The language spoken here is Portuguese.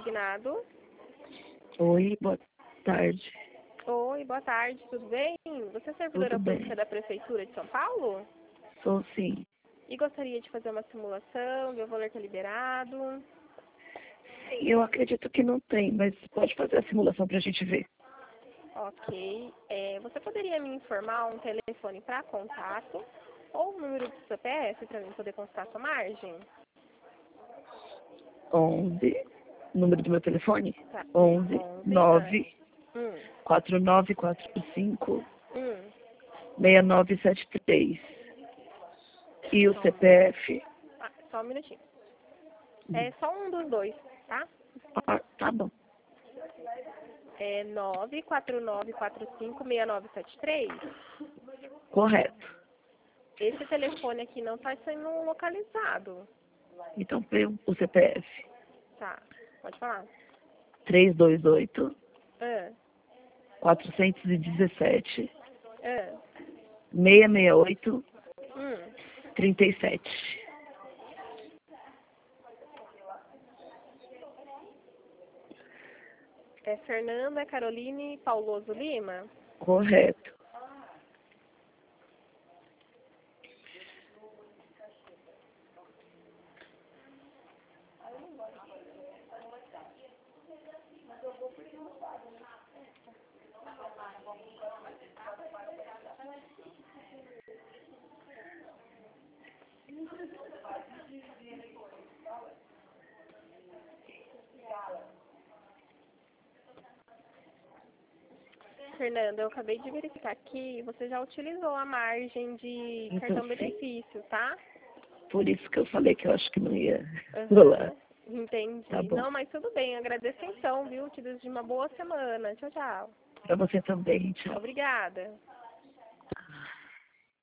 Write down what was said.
consignado. Oi, boa tarde. Oi, boa tarde, tudo bem? Você é servidora Tudo bem. pública da Prefeitura de São Paulo? Sou sim. E gostaria de fazer uma simulação, ver o valor que é liberado. Sim, eu acredito que não tem, mas pode fazer a simulação pra gente ver. Ok. Você poderia me informar um telefone para contato ou um número do CPF para mim poder consultar sua margem? 11, número do meu telefone? Tá. 11 9 Hum, 4945 hum. 6973. E o CPF? Só um minutinho. É só um dos dois, tá? Ah, tá bom. É 949456973. Correto. Esse telefone aqui não está sendo localizado. Então, o CPF. Tá, pode falar. 328 Ah, 417 ah, 668 hum. 37. É Fernanda Caroline Pauloso Lima? Correto. Fernanda, eu acabei de verificar aqui, você já utilizou a margem de Então, cartão sim. benefício, tá? Por isso que eu falei que eu acho que não ia rolar. Aham, entendi. Tá bom. Não, mas tudo bem, agradeço então, viu? Te desejo uma boa semana. Tchau, tchau. Pra você também, tchau. Obrigada.